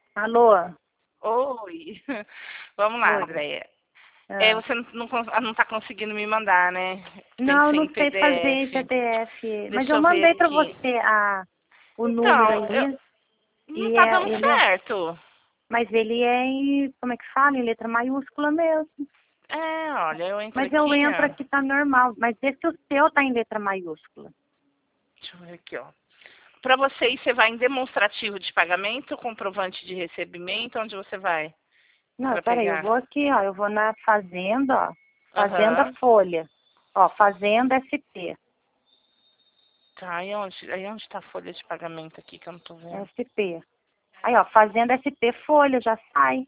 Alô? Oi. Vamos lá, Oi. Andréia. Ah. Você não tá conseguindo me mandar, né? Tem que Não, eu ser em não sei fazer em PDF. PDF. Mas Deixa eu eu ver mandei para aqui. você o número Então, aí. não E tá dando ele é, certo. mas ele é em, como é que fala? Em letra maiúscula mesmo. Olha, eu entro Mas eu aqui, entro ó. aqui, tá normal. Mas esse o seu tá em letra maiúscula. Deixa eu ver aqui, ó. Para você, você vai em demonstrativo de pagamento, comprovante de recebimento, onde você vai Não, para peraí, eu vou pegar? aqui, ó. Eu vou na Fazenda, ó. Fazenda Aham. Folha. Ó, Fazenda SP. Tá, aí onde tá a folha de pagamento aqui que eu não tô vendo? SP. Aí, ó, Fazenda SP Folha, já sai.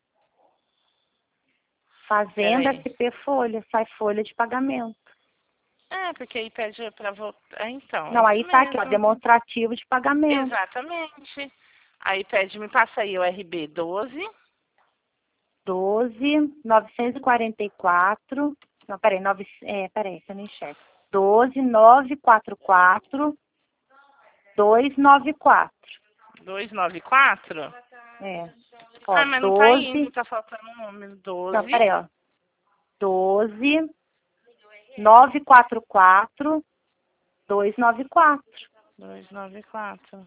Pera Fazenda aí. SP Folha, sai folha de pagamento. Porque aí pede pra voltar. Então, é Não, isso aí tá aqui, ó, mesmo. demonstrativo de pagamento. Exatamente. Aí pede, me passa aí o RB 12. 12.944. Não, peraí, peraí, você não enxerga. 12.944. 294. 294. É. Ó, Mas não tá indo, 12. tá faltando o número. Não, 12. peraí, ó. 12.944. 294. 294.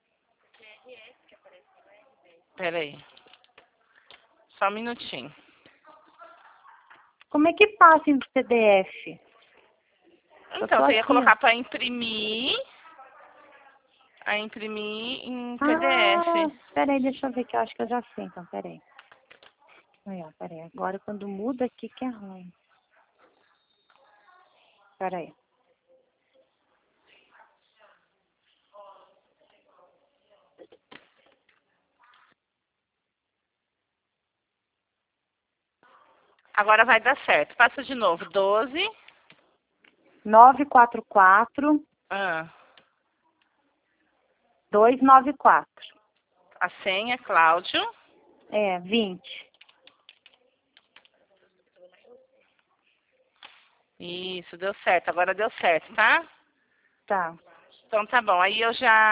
Pera aí. Só um minutinho. Como é que passa em PDF? Eu Então, tô você ia aqui, ó. colocar pra imprimir. A imprimir em Ah, PDF. peraí, deixa eu ver que eu acho que eu já sei, então, peraí. Aí, ó, peraí. Agora quando muda aqui que é ruim. Peraí. Agora vai dar certo. Passa de novo. 12. 944. Ah, 294. a senha, Cláudio. É, 20. Isso, deu certo. Agora deu certo, tá? Tá. Então tá bom. Aí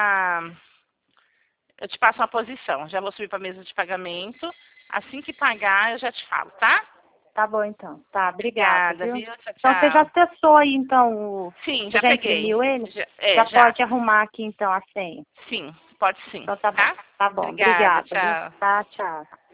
eu te passo uma posição. Já vou subir para mesa de pagamento. Assim que pagar, eu já te falo, tá? Tá bom, então. Tá, obrigada, Obrigada, viu? viu? Tchau, Então você já tchau. acessou aí, então, Sim, você já já peguei. imprimiu ele? Já Já. pode arrumar aqui, então, a senha. Sim, pode sim, Então tá bom. tá? Tá bom, Obrigada, obrigada, viu? tchau. Tá, tchau.